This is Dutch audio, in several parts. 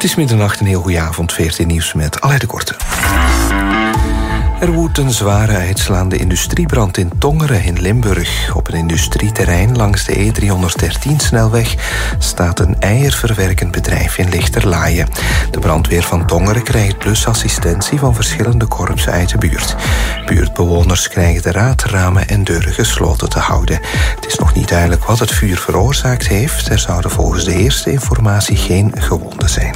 is middernacht, een heel goede avond. 14 nieuws met Alain de Korte. Er woedt een zware uitslaande industriebrand in Tongeren in Limburg. Op een industrieterrein langs de E313-snelweg staat een eierverwerkend bedrijf in Lichterlaaien. De brandweer van Tongeren krijgt busassistentie van verschillende korpsen uit de buurt. Buurtbewoners krijgen de raad ramen en deuren gesloten te houden. Het is nog niet duidelijk wat het vuur veroorzaakt heeft. Er zouden volgens de eerste informatie geen gewonden zijn.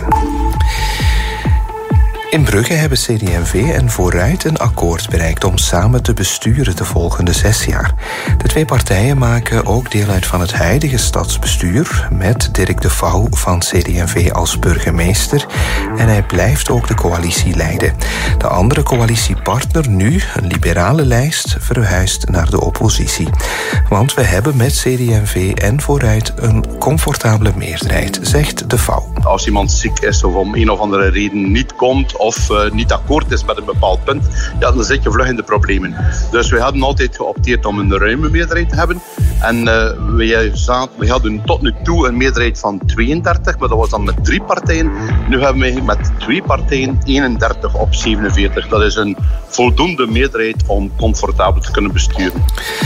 In Brugge hebben CD&V en Vooruit een akkoord bereikt om samen te besturen de volgende 6 jaar. De twee partijen maken ook deel uit van het huidige stadsbestuur, met Dirk de Vouw van CD&V als burgemeester, en hij blijft ook de coalitie leiden. De andere coalitiepartner, nu een liberale lijst, verhuist naar de oppositie. Want we hebben met CD&V en Vooruit een comfortabele meerderheid, zegt de Vouw. Als iemand ziek is of om een of andere reden niet komt of niet akkoord is met een bepaald punt, ja, dan zit je vlug in de problemen. Dus we hadden altijd geopteerd om een ruime meerderheid te hebben. En we hadden tot nu toe een meerderheid van 32, maar dat was dan met 3 partijen. Nu hebben we met 2 partijen 31 op 47. Dat is een voldoende meerderheid om comfortabel te kunnen besturen.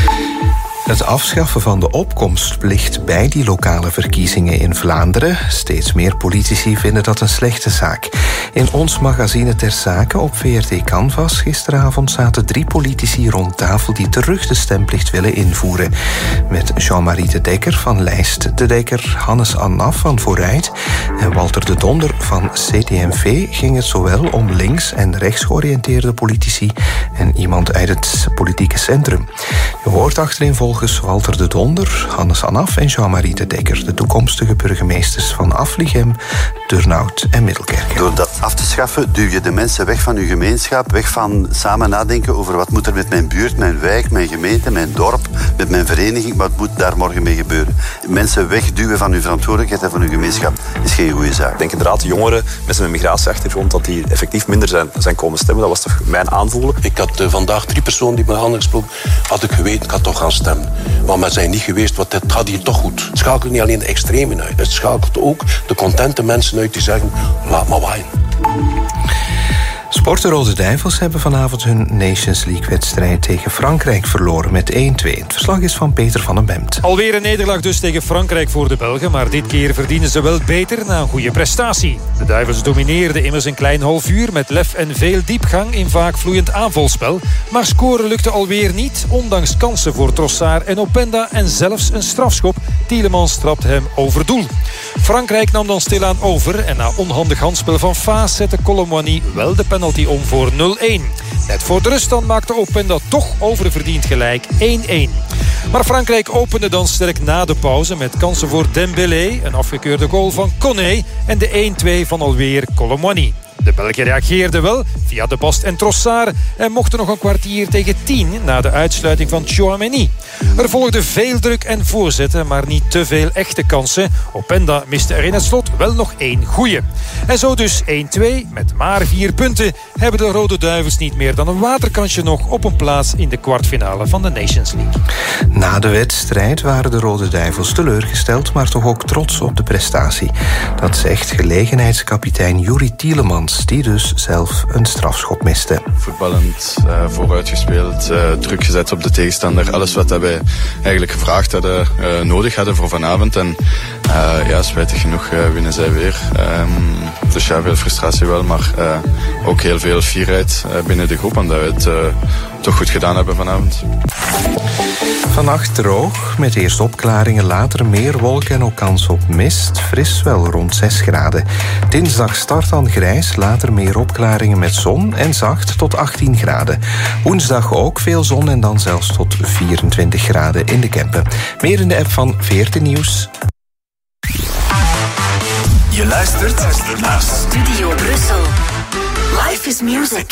Het afschaffen van de opkomstplicht bij die lokale verkiezingen in Vlaanderen. Steeds meer politici vinden dat een slechte zaak. In ons magazine Ter Zake op VRT Canvas gisteravond zaten 3 politici rond tafel die terug de stemplicht willen invoeren. Met Jean-Marie de Dekker van Lijst de Dekker, Hannes Annaf van Vooruit en Walter de Donder van CD&V ging het zowel om links- en rechts georiënteerde politici en iemand uit het politieke centrum. Je hoort achterin volgens Walter de Donder, Hannes Annaf en Jean-Marie de Dekker, de toekomstige burgemeesters van Aflichem, Turnhout en Middelkerken. Door dat af te schaffen duw je de mensen weg van uw gemeenschap, weg van samen nadenken over wat moet er met mijn buurt, mijn wijk, mijn gemeente, mijn dorp, met mijn vereniging, wat moet daar morgen mee gebeuren. Mensen wegduwen van uw verantwoordelijkheid en van uw gemeenschap is geen goede zaak. Ik denk inderdaad, jongeren, mensen met migratieachtergrond, dat die effectief minder zijn komen stemmen. Dat was toch mijn aanvoelen. Ik had vandaag 3 personen die me hadden gesproken. Had ik geweten, ik had toch gaan stemmen. Maar we zijn niet geweest, want het gaat hier toch goed. Het schakelt niet alleen de extremen uit. Het schakelt ook de contente mensen uit die zeggen, laat maar waaien. Sport de Rode Duivels hebben vanavond hun Nations League-wedstrijd tegen Frankrijk verloren met 1-2. Het verslag is van Peter van den Bemt. Alweer een nederlaag dus tegen Frankrijk voor de Belgen, maar dit keer verdienen ze wel beter na een goede prestatie. De Duivels domineerden immers een klein half uur met lef en veel diepgang in vaak vloeiend aanvalspel. Maar scoren lukte alweer niet, ondanks kansen voor Trossard en Openda en zelfs een strafschop. Tielemans trapte hem over doel. Frankrijk nam dan stilaan over en na onhandig handspel van Faas zette Colomboigny wel de penalty om voor 0-1. Net voor de ruststand maakte Openda toch oververdiend gelijk 1-1. Maar Frankrijk opende dan sterk na de pauze met kansen voor Dembélé, een afgekeurde goal van Koné en de 1-2 van alweer Colomboigny. De Belgen reageerden wel via De Bast en Trossard en mochten nog een kwartier tegen 10 na de uitsluiting van Tchouaméni. Er volgde veel druk en voorzetten, maar niet te veel echte kansen. Openda miste er in het slot wel nog 1 goeie. En zo dus 1-2 met maar 4 punten hebben de Rode Duivels niet meer dan een waterkansje nog op een plaats in de kwartfinale van de Nations League. Na de wedstrijd waren de Rode Duivels teleurgesteld, maar toch ook trots op de prestatie. Dat zegt gelegenheidskapitein Juri Tielemans, die dus zelf een strafschop miste. Voetballend, vooruit gespeeld, druk gezet op de tegenstander. Alles wat wij eigenlijk gevraagd hadden, nodig hadden voor vanavond. En spijtig genoeg winnen zij weer. Dus ja, veel frustratie wel, maar ook heel veel fierheid binnen de groep. Omdat we het toch goed gedaan hebben vanavond. Vannacht droog, met eerst opklaringen, later meer wolken en ook kans op mist. Fris wel rond 6 graden. Dinsdag start dan grijs, later meer opklaringen met zon en zacht tot 18 graden. Woensdag ook veel zon en dan zelfs tot 24 graden in de Kempen. Meer in de app van VRT Nieuws. Je luistert naar Studio Brussel. Life is music.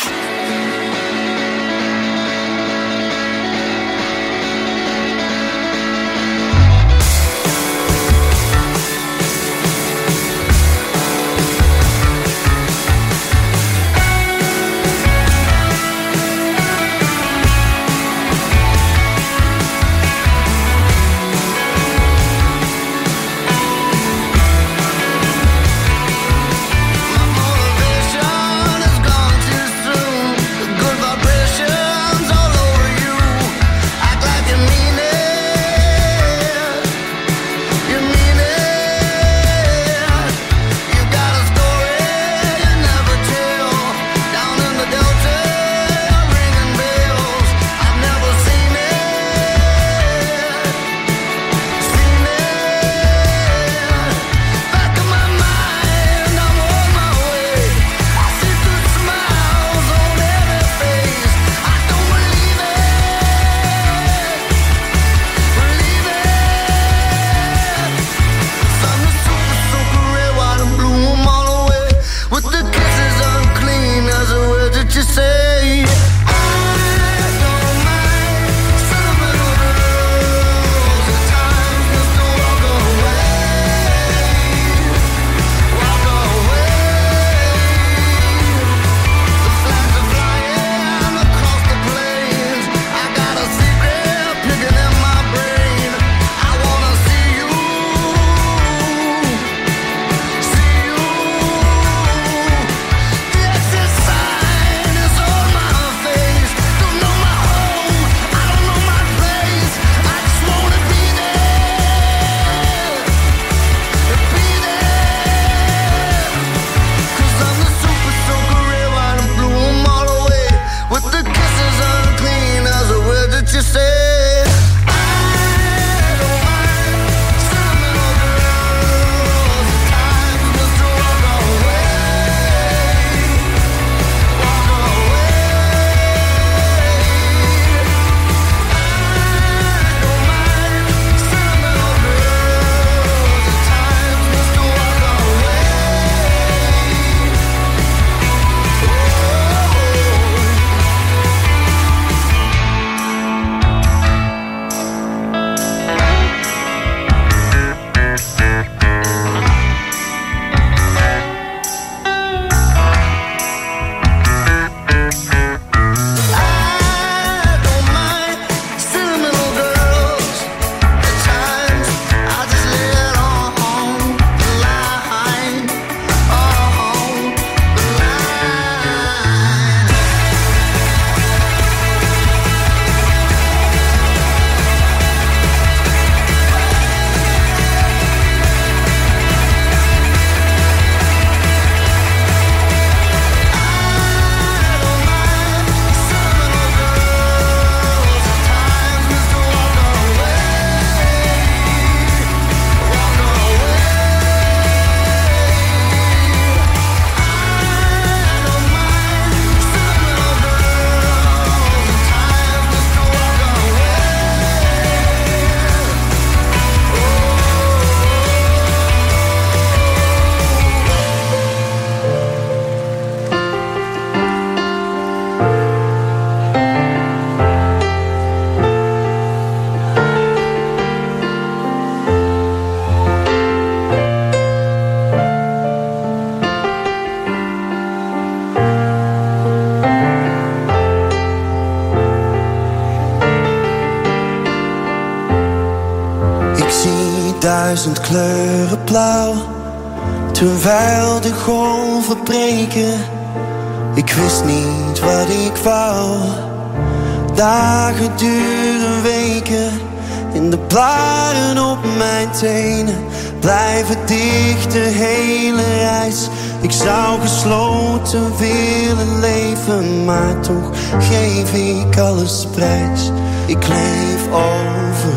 1000 kleuren blauw, terwijl de golven breken. Ik wist niet wat ik wou. Dagen duren weken, in de blaren op mijn tenen blijven dicht de hele reis. Ik zou gesloten willen leven, maar toch geef ik alles prijs. Ik leef over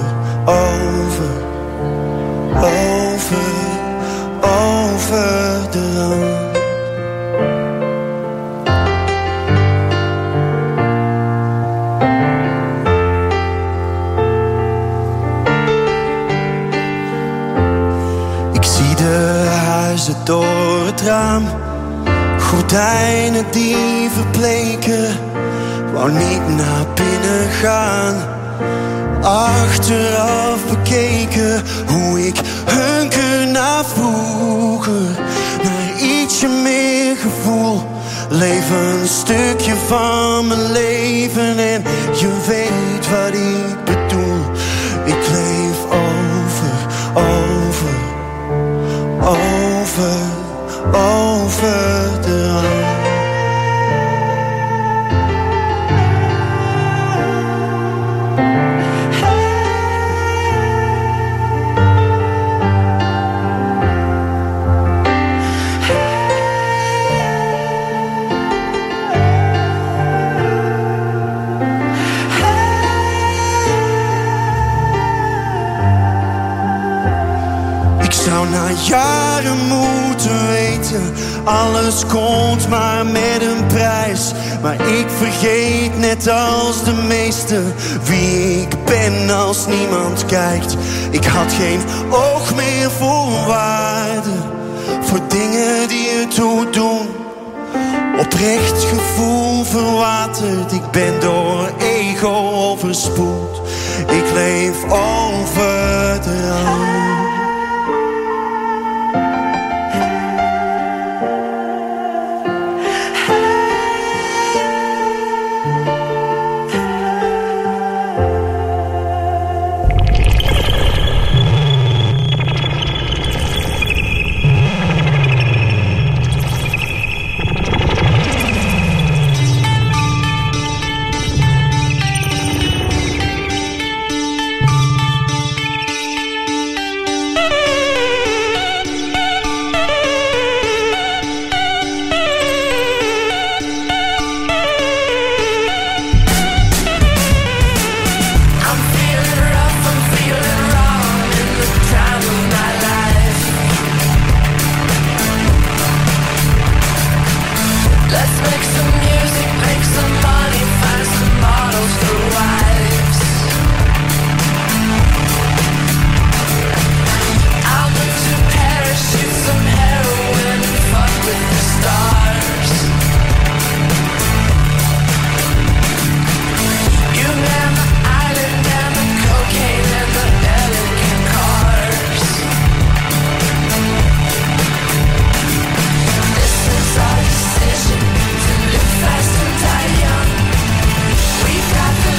de rand. Ik zie de huizen door het raam, gordijnen die verbleken. Wou niet naar binnen gaan, achteraf bekeken hoe ik hunker naar vroeger, naar ietsje meer gevoel. Leef een stukje van mijn leven en je weet wat ik bedoel. Ik leef over de rand. Na jaren moeten weten, alles komt maar met een prijs. Maar ik vergeet net als de meesten wie ik ben als niemand kijkt. Ik had geen oog meer voor waarde, voor dingen die ertoe doen. Oprecht gevoel verwaterd, ik ben door ego overspoeld. Ik leef over de rand. We've got the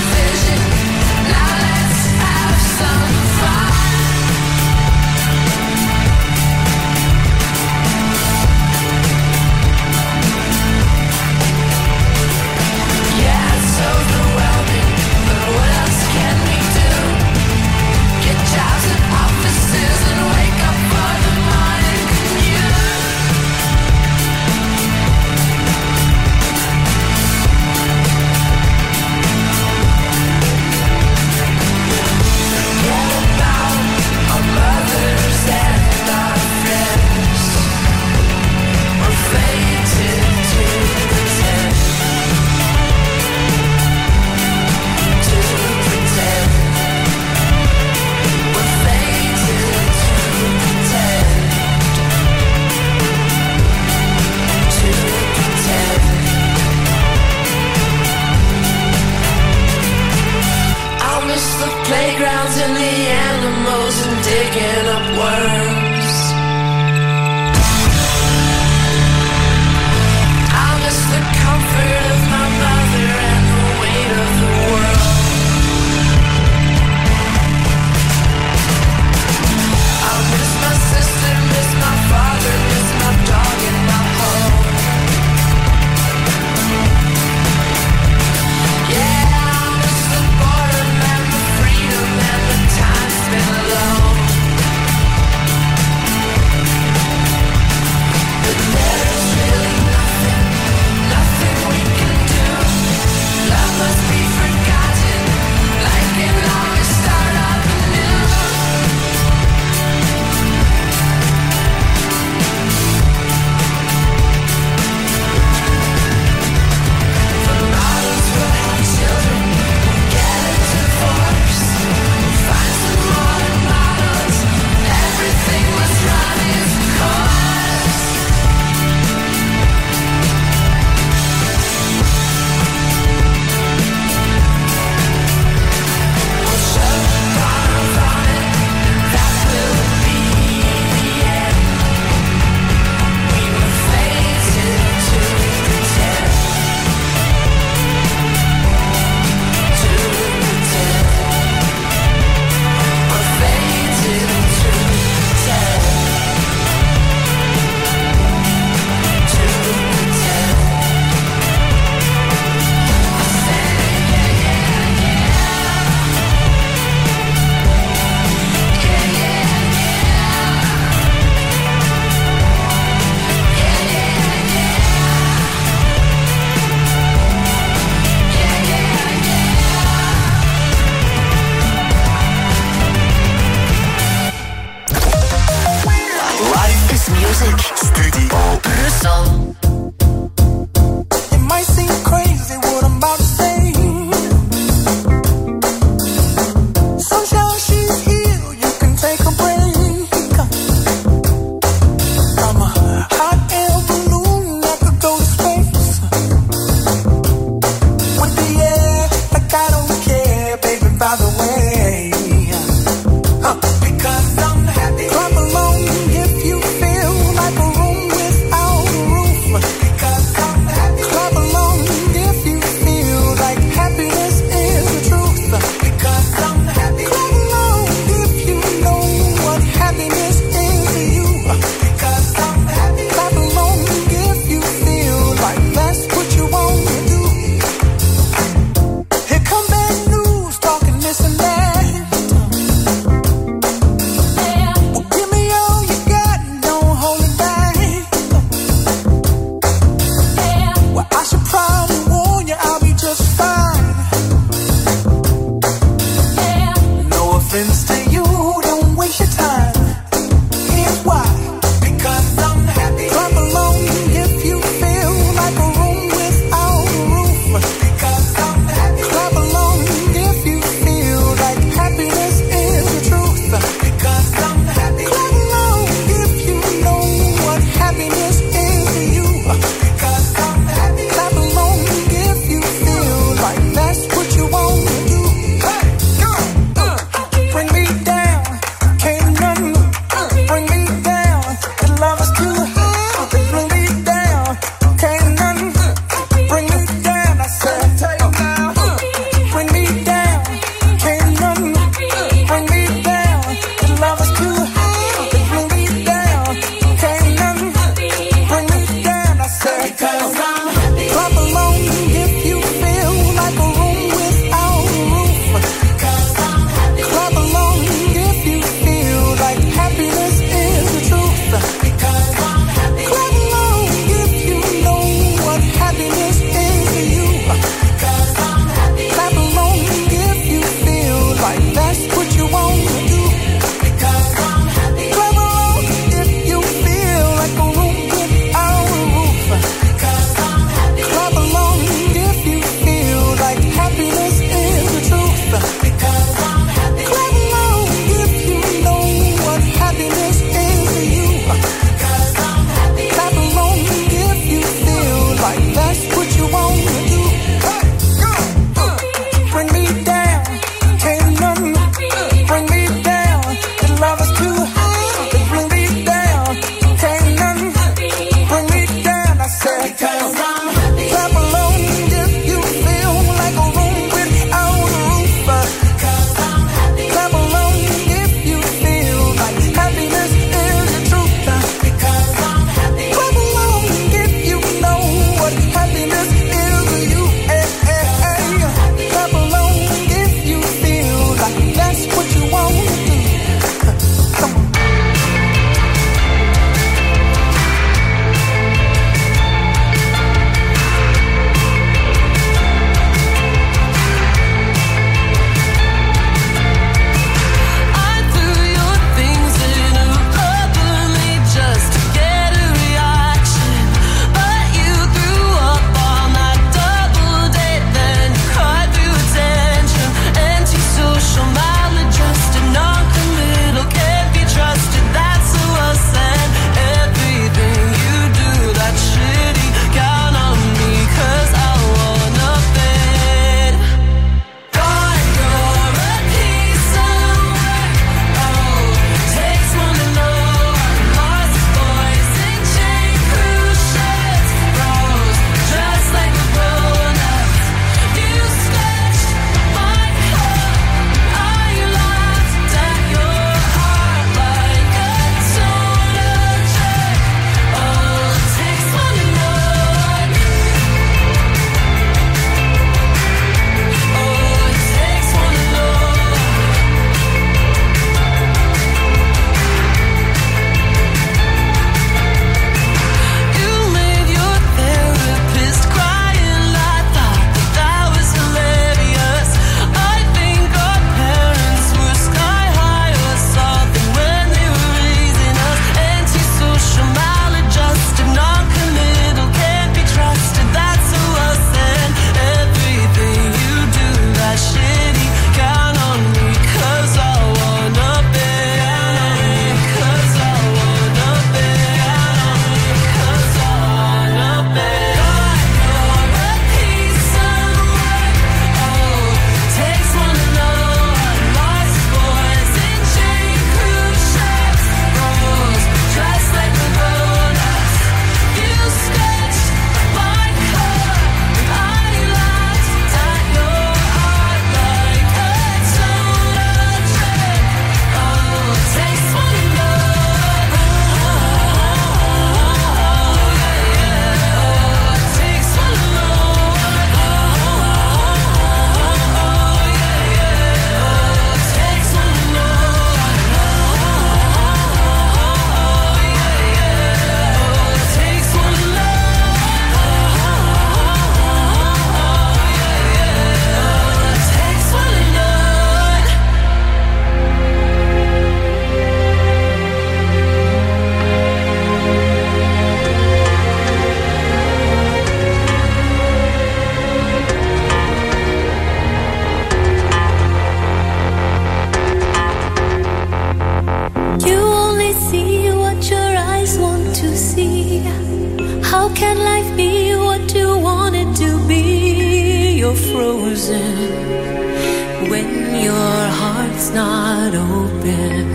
frozen when your heart's not open.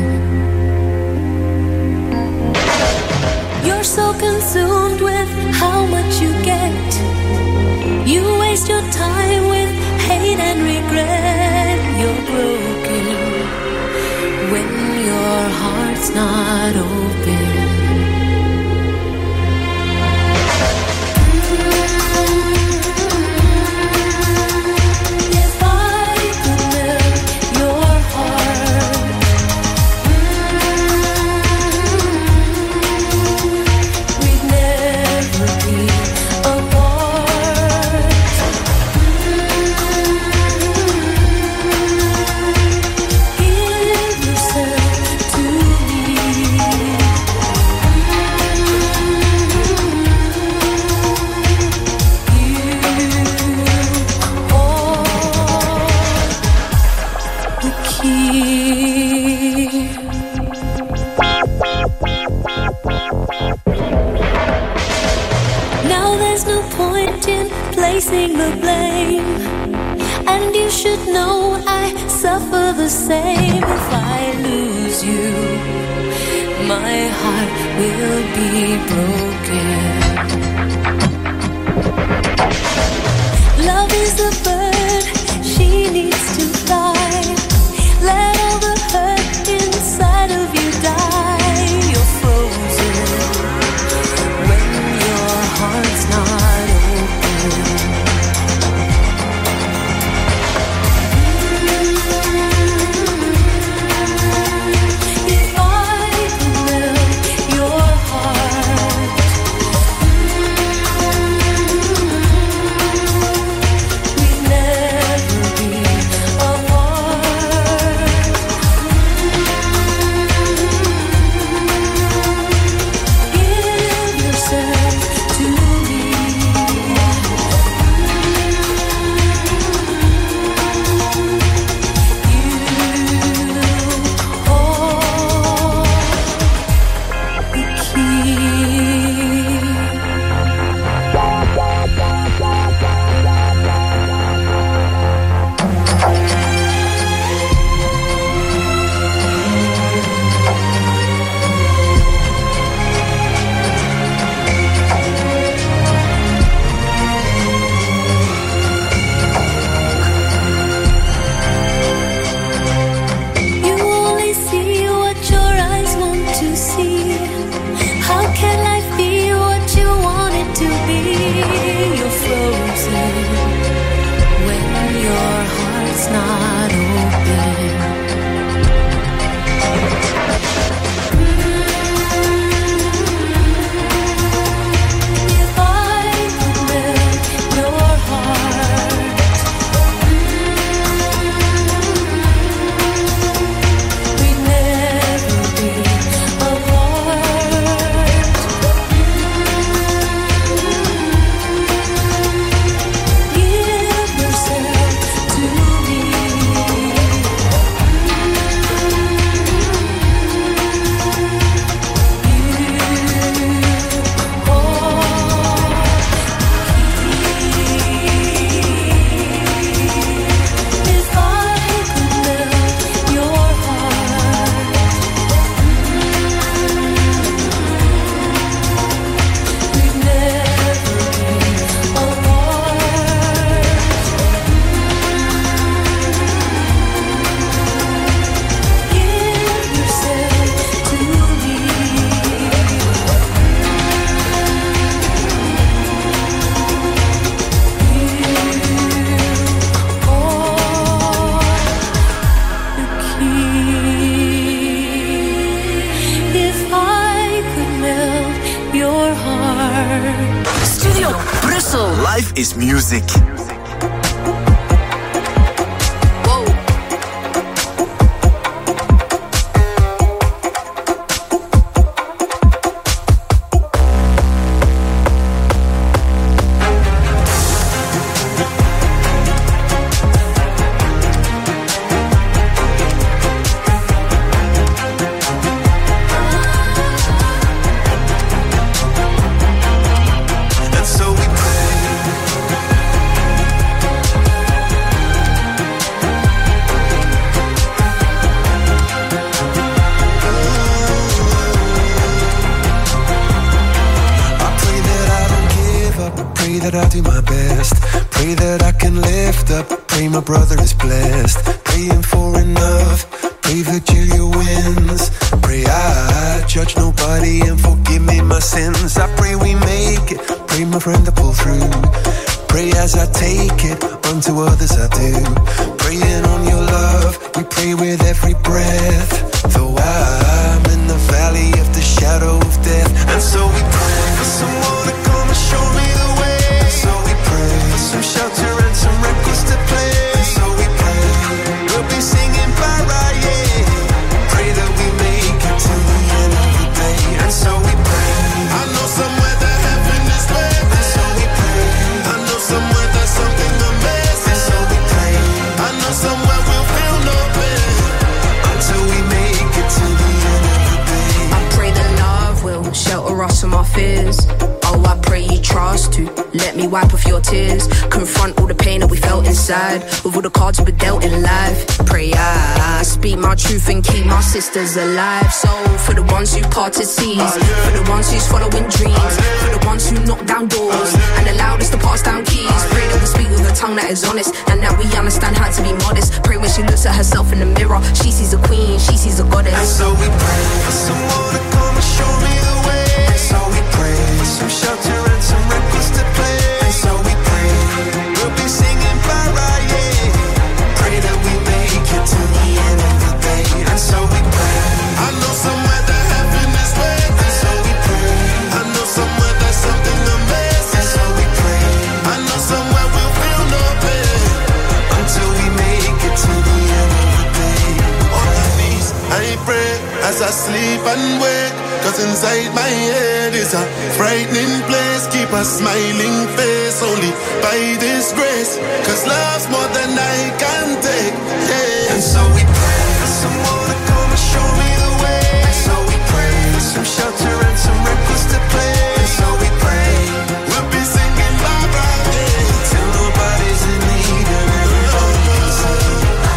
You're so consumed with how much you get. You waste your time with hate and regret. You're broken when your heart's not open. The blame, and you should know I suffer the same. If I lose you, my heart will be broken. Love is a bird, she needs to fly. Let all the hurt inside of you die. You're frozen when your heart's not open. Life is music. And so we pray. do my best. Pray that I can lift up. Pray my brother is blessed. Praying for enough. Pray Virgilia wins. Pray I judge nobody and forgive me my sins. I pray we make it. Pray my friend to pull through. Pray as I take it, unto others I do. Praying on your love, we pray with every breath. Though I'm in the valley of the shadow of death. And so we pray for someone to come and show me the way. And so we pray for some shelter and some records to play. And so we pray, we'll be singing para, yeah. Pray that we make it to the end of the day. And so we pray, I know somewhere that heaven is waiting. And so we pray, I know somewhere there's something amazing. And so we pray, I know somewhere we'll feel no pain until we make it to the end of the day. I pray that love will shelter us from our fears. Oh, I pray you trust to let me wipe off your tears. Confront all the pain that we felt inside with all the cards we were dealt in life. Pray I speak my truth and keep my sisters alive. So for the ones who parted seas, for the ones who's following dreams, for the ones who knock down doors and allowed us to pass down keys. Pray that we speak with a tongue that is honest and that we understand how to be modest. Pray when she looks at herself in the mirror, she sees a queen, she sees a goddess. And so we pray for someone to come and show me the way. And so we pray for some shelter and some records to play. And so we pray, we'll be singing para, yeah. Pray that we make it to the end of the day. And so we pray, I know somewhere that heaven is waiting. And so we pray, I know somewhere there's something amazing. And so we pray, I know somewhere we'll feel no pain until we make it to the end of the day. On my knees, I pray as I sleep and wake. Cause inside my head is a frightening place. Keep a smiling face only by this grace. Cause love's more than I can take, yeah. And so we pray for someone to come and show me the way. And so we pray for some shelter and some records to play. And so we pray, we'll be singing Barbara, yeah, till nobody's in need and everybody can sing.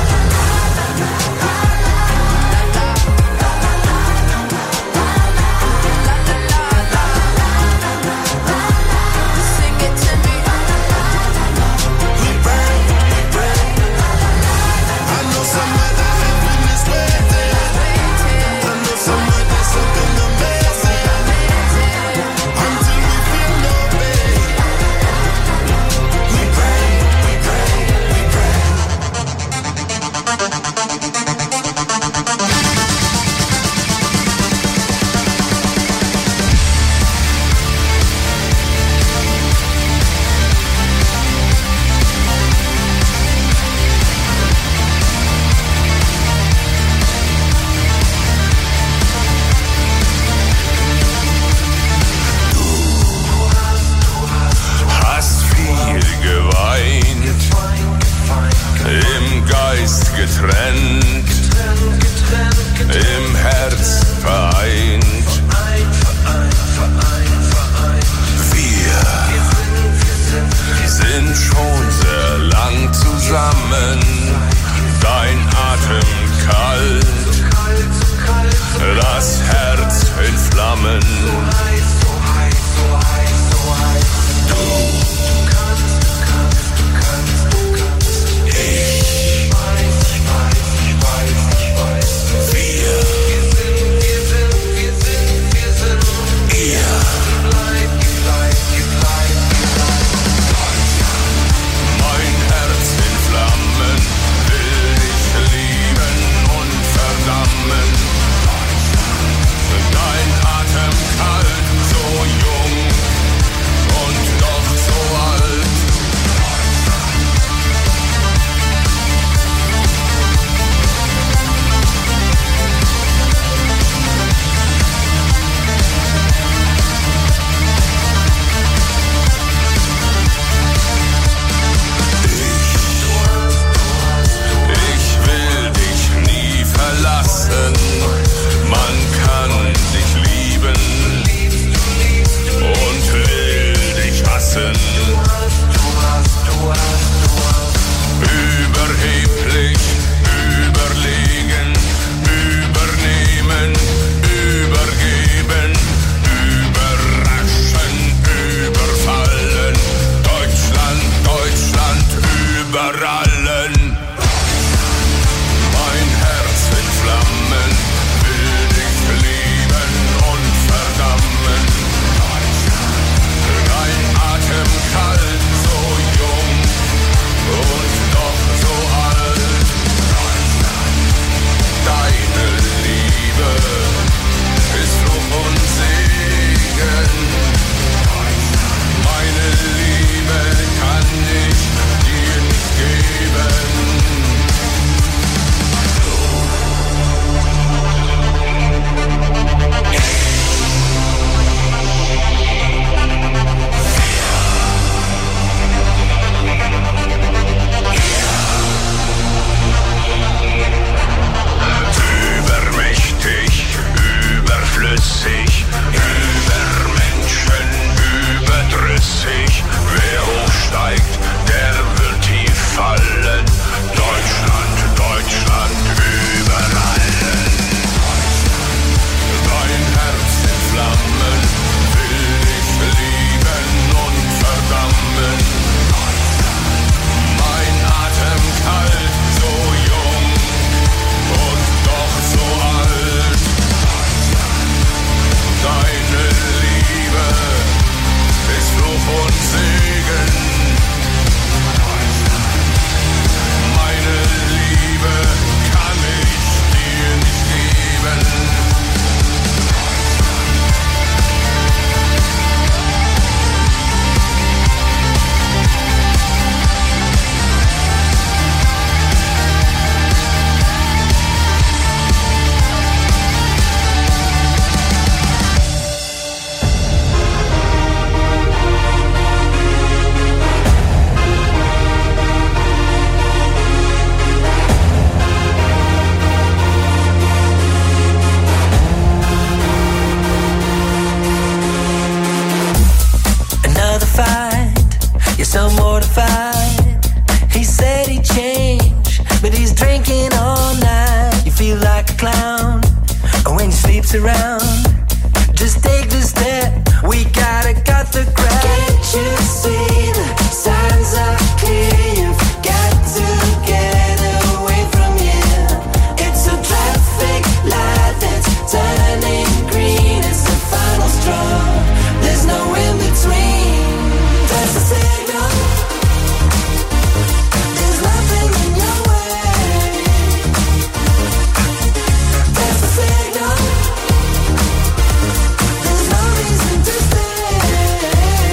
Getrennt, im Herz vereint. Wir sind schon sehr lang zusammen. Dein Atem kalt, das Herz in Flammen. über allen. Mein Herz in Flammen, will dich lieben und verdammen. Dein Atem kalt, so jung und doch so alt. Deine Liebe ist Fluch und Segen. Meine Liebe kann ich dir nicht geben. Übermächtig, überflüssig, über Menschen, überdrüssig. Wer hochsteigt, der wird tief fallen. Deutschland, Deutschland über allen. Dein Herz in Flammen, will dich lieben und verdammen. Mein Atem kalt, so jung und doch so alt. Deine Liebe ist Fluch und Segen. Meine Liebe kann ich dir nicht geben. Another fight, you're so mortified. He said he'd change, but he's drinking all night. You feel like a clown when he sleeps around. Just take the step, we gotta cut the crowd. Can't you see the signs are clear? You've got to get away from here. It's a traffic light that's turning green. It's the final straw, there's no in between. That's the signal. There's nothing in your way. That's the signal. There's no reason to stay.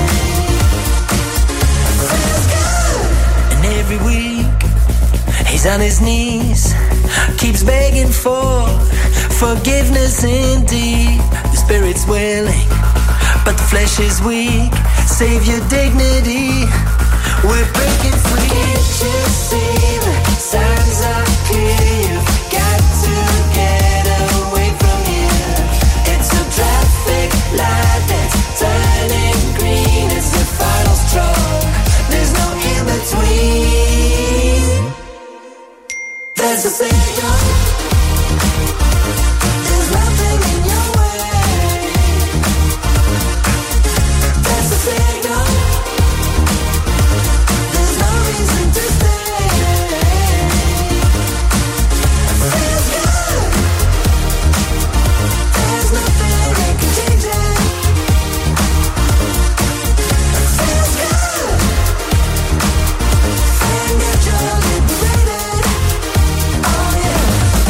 Feels good. And every week he's on his knees, keeps begging for forgiveness indeed. The spirit's willing, but the flesh is weak. Save your dignity, we're breaking free. Can't you see the signs are clear? You've got to get away from here. It's a traffic light that's turning green. It's the final straw, there's no in between. There's a signal. There's nothing in your way. There's a signal. There's no reason to stay. Feels good. There's nothing that can change it. Feels good. And get your liberated. Oh yeah.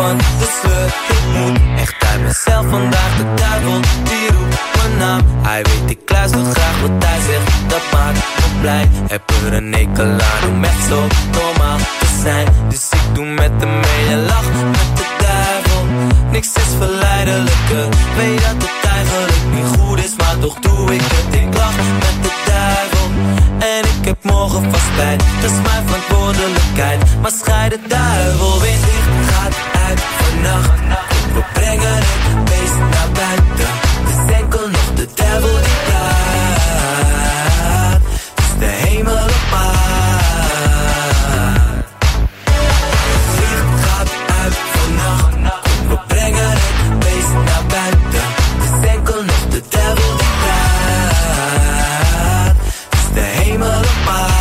van de sleur. Ik moet echt uit mezelf vandaag, de duivel die roept mijn naam. Hij weet ik luister graag wat hij zegt, dat maakt me blij. Heb er een hekel aan om echt zo normaal te zijn. Dus ik doe met hem mee en lach met de duivel. Niks is verleidelijker, weet dat het eigenlijk niet goed is, maar toch doe ik het. Ik lach met de duivel en ik heb morgen vast spijt. Dat is mijn verantwoordelijkheid, maar schei de duivel weer dicht. Gaat uit vannacht, we brengen het beest naar buiten. Dus enkel nog de duivel die praat. Dus de hemel op aard. Het licht gaat uit vannacht, we brengen het beest naar buiten. Dus enkel nog de duivel die praat. Dus de hemel op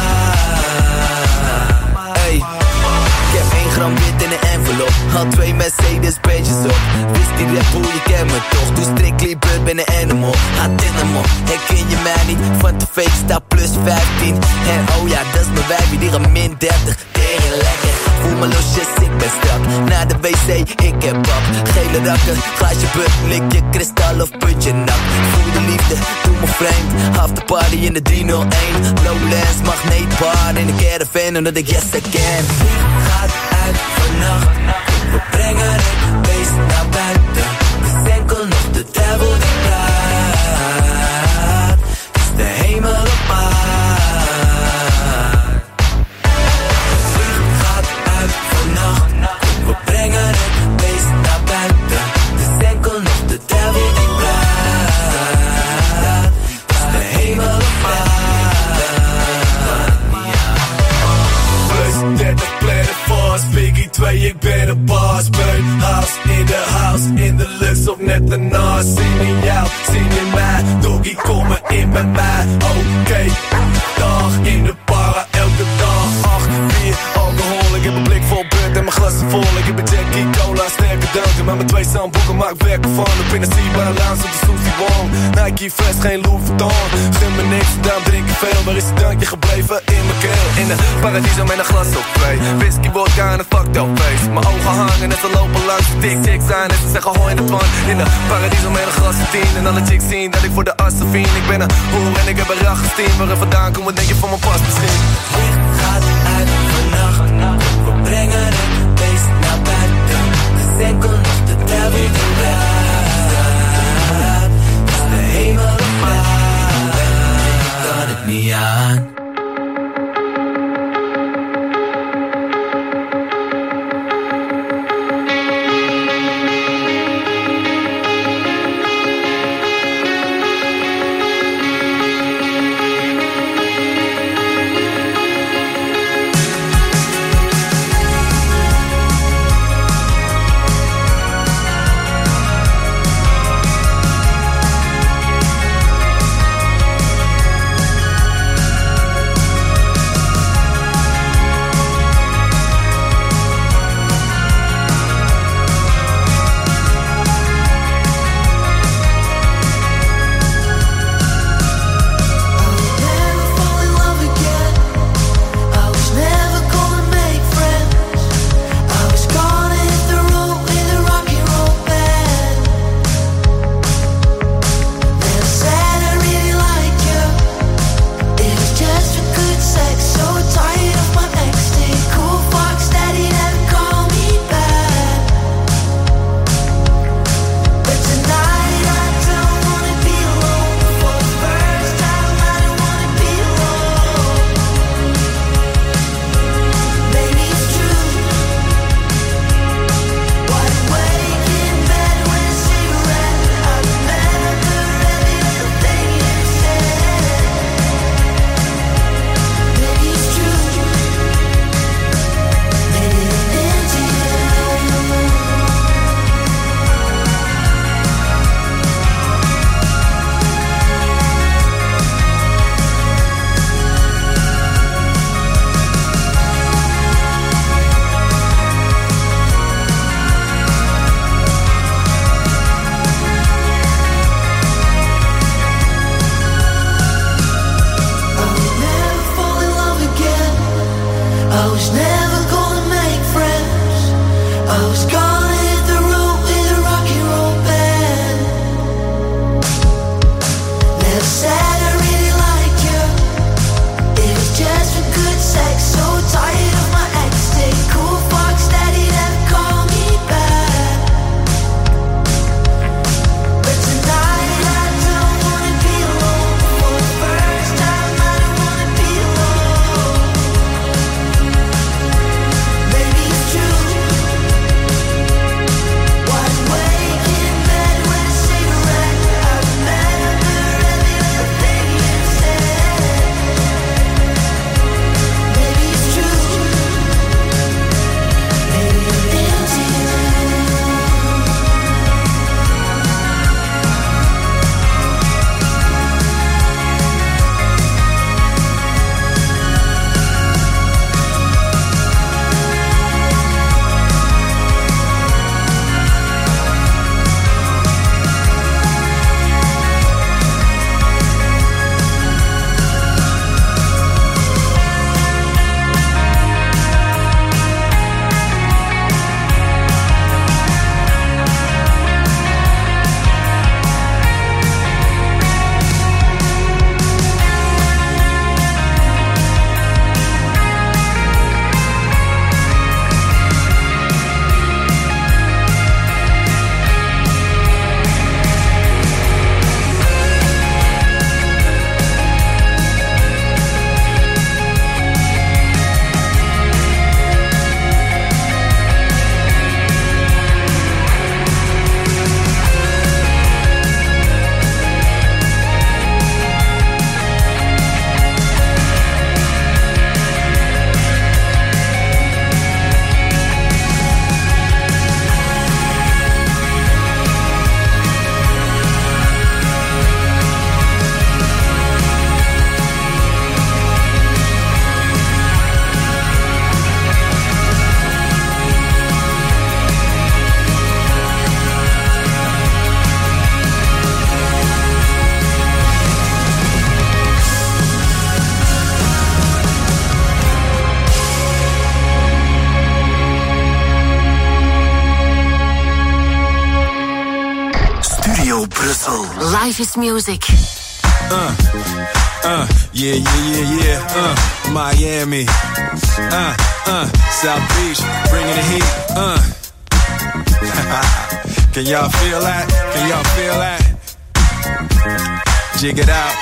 aard. Hey, ik heb 1 gram wit in een envelop. Had 2 Mercedes Benj's op. Wist die Red Bull, je kent me toch. Doe strictly blood, ben een animal. Haat in hem op, herken je mij niet. Van de fake staat plus 15. En oh ja, dat is mijn wijfie, die gaat min 30. Tegen lekker, voel me losjes, ik ben strak. Naar de wc, ik heb pap. Gele rakken, glaasje put, lik je kristal of putje nap. Voel de liefde, doe me vreemd. After party in de 301. Lowlands, magneetbar in de caravan. En dat ik yes again. Gaat uit vannacht, we brengen het beest naar buiten. Dus enkel nog de duivel die praat. Dus de hemel op aard. Het licht gaat uit vannacht, we brengen het beest naar buiten. Dus enkel nog de duivel die praat. Dus de hemel op aard. Plus 30 plannen vast, Biggie 2, ik ben een boss. Burn house, in de lucht of net ernaast. Zin in jou, zin in mij, doggy kom maar in bij mij. Oké, dag in de para, elke dag 8-4, alcohol. Ik heb een blik vol beurt en mijn glas is vol. Ik heb een Jackie Cola, sterke dranken. Met mijn 2 zandboeken maak werk ervan. Op in de Seabar Lounge op de Susie Wong. Nike Fresh, geen Louis Vuitton. Gun me niks, daarom drink ik veel. Waar is het drankje gebleven? In mijn keel. In de paradiso met een glas op 2. Whisky, vodka en een fucked up face. Mijn ogen hangen en ze lopen langs de tik-tik zijn. En ze zeggen hoi in het van. In de paradiso met een glas op 10. En alle chicks zien dat ik voor de assen vien. Ik ben een hoer en ik heb een rachgestien. Waar er vandaan komt, wat denk je van mijn pas misschien? Licht gaat uit vannacht, we brengen het beest naar buiten. Dus enkel nog de duivel die praat. Dus de hemel op aard. Ik kan het niet aan. Brussel. Life is music. Yeah. Miami. South Beach, bringing the heat. Can y'all feel that? Can y'all feel that? Jig it out.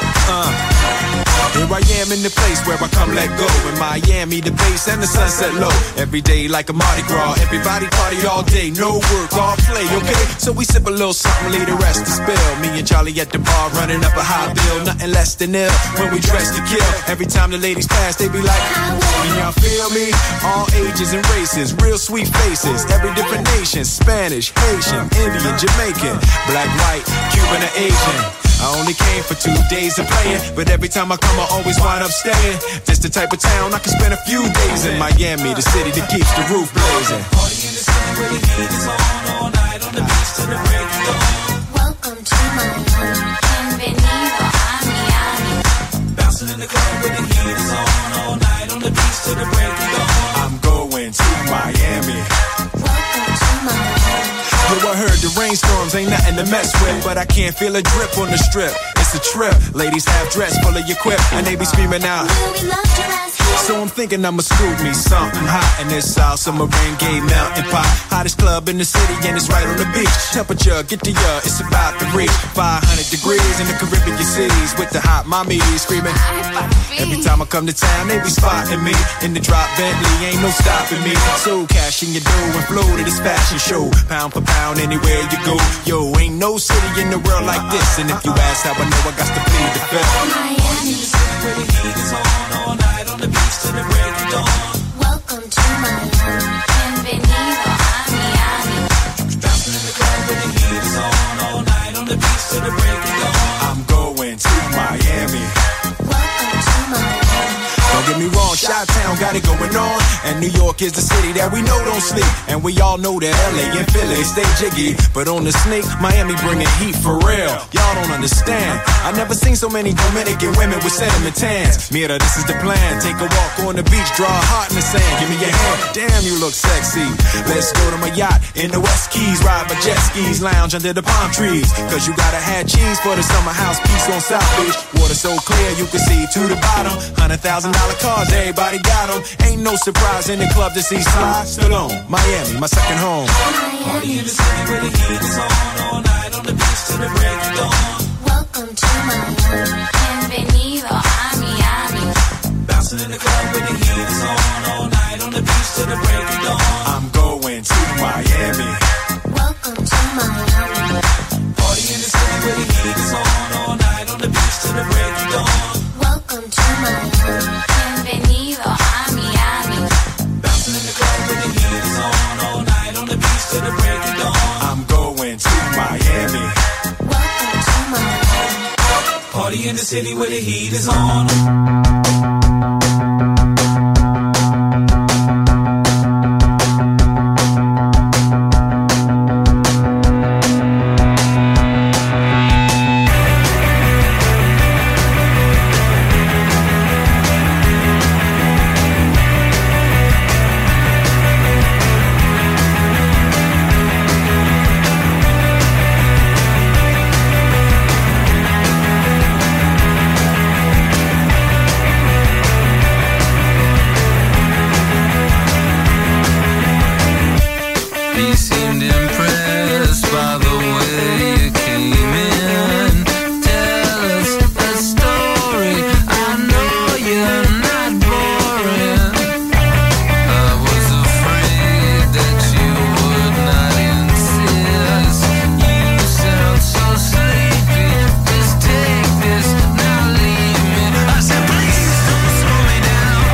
Here I am in the place where I come let go. In Miami, the bass and the sunset low. Every day like a Mardi Gras. Everybody party all day, no work, all play, okay? So we sip a little something, leave the rest to spill. Me and Charlie at the bar running up a high bill. Nothing less than ill when we dress to kill. Every time the ladies pass, they be like, can y'all feel me? All ages and races, real sweet faces. Every different nation, Spanish, Haitian, Indian, Jamaican, black, white, Cuban, or Asian. I only came for 2 days of playing, but every time I come I always wind up staying. This the type of town I can spend a few days in. Miami, the city that keeps the roof blazing. Party in the city where the heat is on all night on the beach till the break of dawn. Welcome to Miami. Bienvenido a Miami. Bouncing in the club where the heat is on all night on the beach till the break of dawn. I'm going to Miami. Welcome to Miami. Yo, I heard the rainstorms ain't nothing to mess with, but I can't feel a drip on the strip. It's a trip. Ladies half dressed, full of your quip, and they be screaming out. We love to ask you. So I'm thinking I'ma scoop me something hot in this South Submarine Gay Mountain Pot. Hottest club in the city and it's right on the beach. Temperature, get to ya, it's about to reach 500 degrees in the Caribbean cities with the hot mommy screaming. Every time I come to town, they be spotting me in the drop Bentley, ain't no stopping me. So cash in your dough and flow to this fashion show. Pound for pound, anywhere you go. Yo, ain't no city in the world like this. And if you ask how I know, I got to plead the fifth. Miami. Where the heat is on all night on the beach till the break of dawn. Welcome to Miami. Bienvenido a Miami. Bouncing in the club where the heat is on all night on the beach till the break of dawn. I'm going to Miami. Welcome to Miami. Don't get me wrong, Chi-Town got it going on. And New York is the city that we know don't sleep. And we all know that LA and Philly stay jiggy. But on the sneak, Miami bringing heat for real. Y'all don't understand. I never seen so many Dominican women with sentiment tans. Mira, this is the plan. Take a walk on the beach, draw a heart in the sand. Give me your hand. Damn, you look sexy. Let's go to my yacht in the West Keys. Ride my jet skis, lounge under the palm trees. Cause you gotta have cheese for the summer house piece on South Beach. Water so clear you can see to the bottom. $100,000 cars, everybody got them. Ain't no surprise in the club to see Sly Stallone. Miami, my second home. Party in the city where the heat is on all night on the beach till the break of dawn. Welcome to Miami. Bienvenido a Miami. Bouncing in the club where the heat is on all night on the beach till the break of dawn. I'm going to Miami. Welcome to Miami. Party in the city where the heat is on all night on the beach till the break of dawn. Welcome to Miami. Bienvenido a Miami. Bouncing in the club where the heat is on all night on the beach till the break of dawn. I'm going to Miami. Welcome to Miami. Party in the city where the heat is on.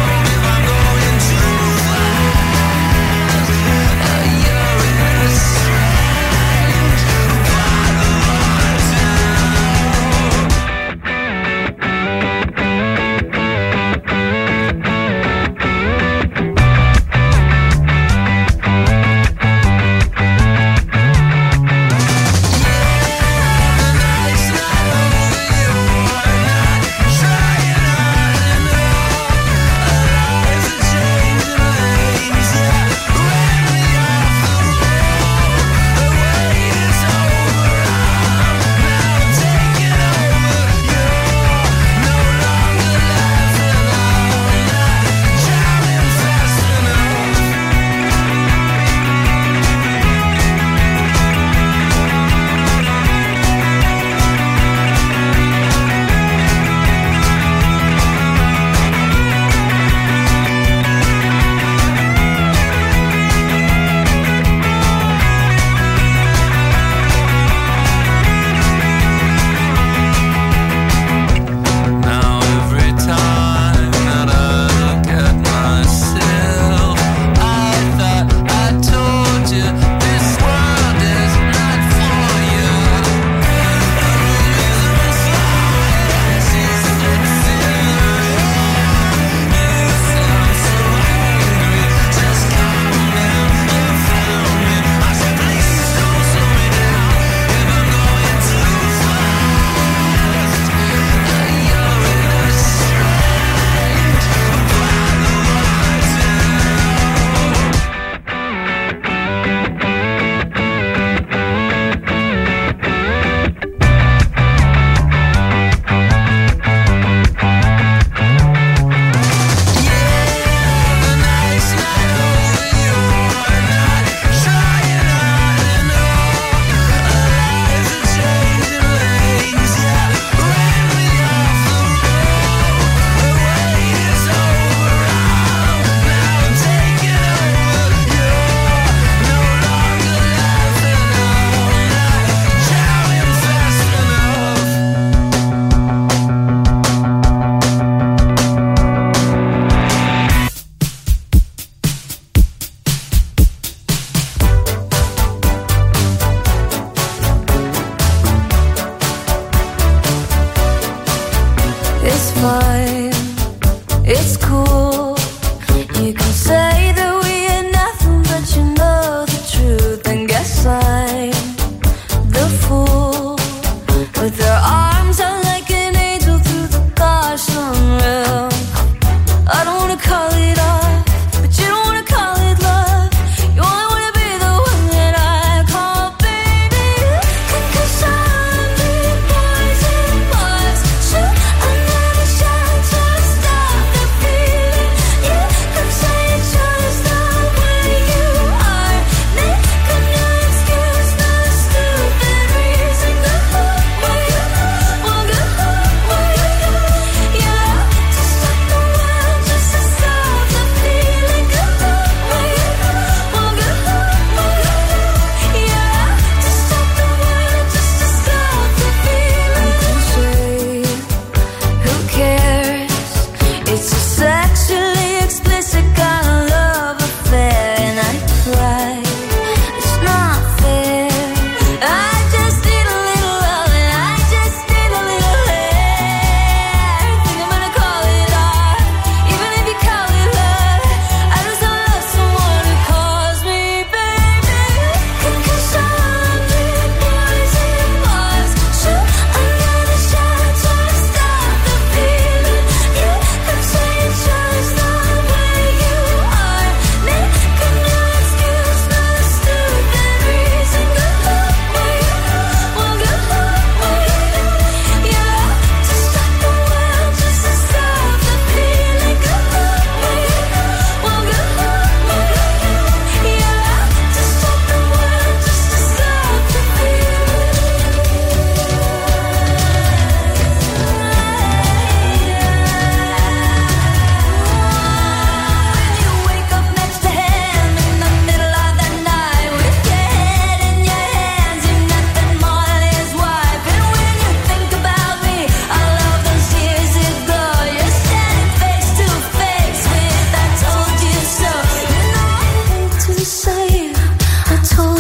You're in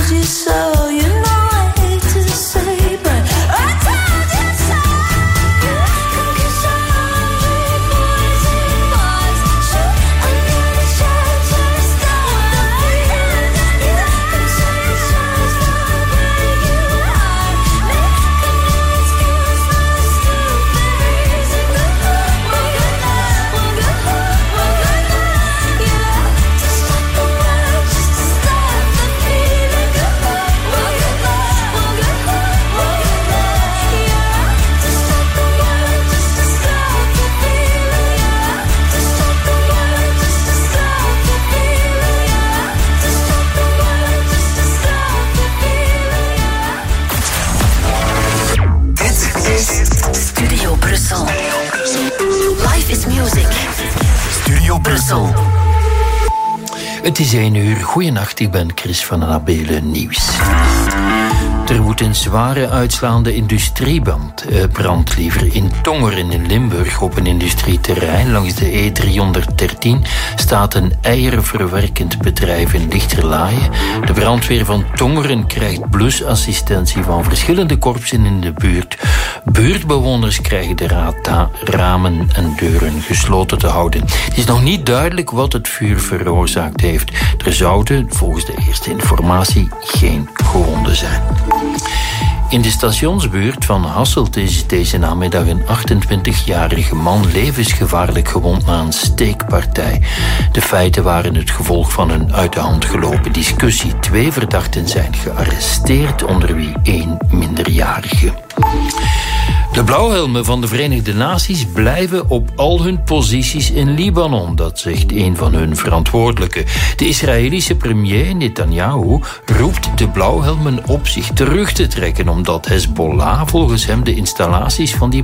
told you so. You know I hate to say, but I told you so. Cause you're hungry, boys and bars. Shoot another shot, just don't worry. And so you just don't break your heart. Make an excuse for stupid reason. One good night, one good night, one good night. Yeah, to stop the world, just to stop the feeling. One good night, one good night, one good night. Yeah, to stop the world, just to stop the feeling. Yeah, to stop the world, just to stop the feeling. Yeah, to stop the world, just to stop the feeling. Yeah. Dit is Studio Brussel. Life is music. Studio Brussel. Het is 1 uur. Goeienacht, ik ben Chris van den Abelen Nieuws. Er woedt een zware uitslaande industriebrand liever in Tongeren in Limburg. Op een industrieterrein langs de E313 staat een eierverwerkend bedrijf in Lichterlaaien. De brandweer van Tongeren krijgt blusassistentie van verschillende korpsen in de buurt. Buurtbewoners krijgen de raad ramen en deuren gesloten te houden. Het is nog niet duidelijk wat het vuur veroorzaakt heeft. Er zouden, volgens de eerste informatie, geen gewonden zijn. In de stationsbuurt van Hasselt is deze namiddag een 28-jarige man levensgevaarlijk gewond na een steekpartij. De feiten waren het gevolg van een uit de hand gelopen discussie. 2 verdachten zijn gearresteerd, onder wie 1 minderjarige. De blauwhelmen van de Verenigde Naties blijven op al hun posities in Libanon, dat zegt een van hun verantwoordelijken. De Israëlische premier Netanyahu roept de blauwhelmen op zich terug te trekken, omdat Hezbollah volgens hem de installaties van die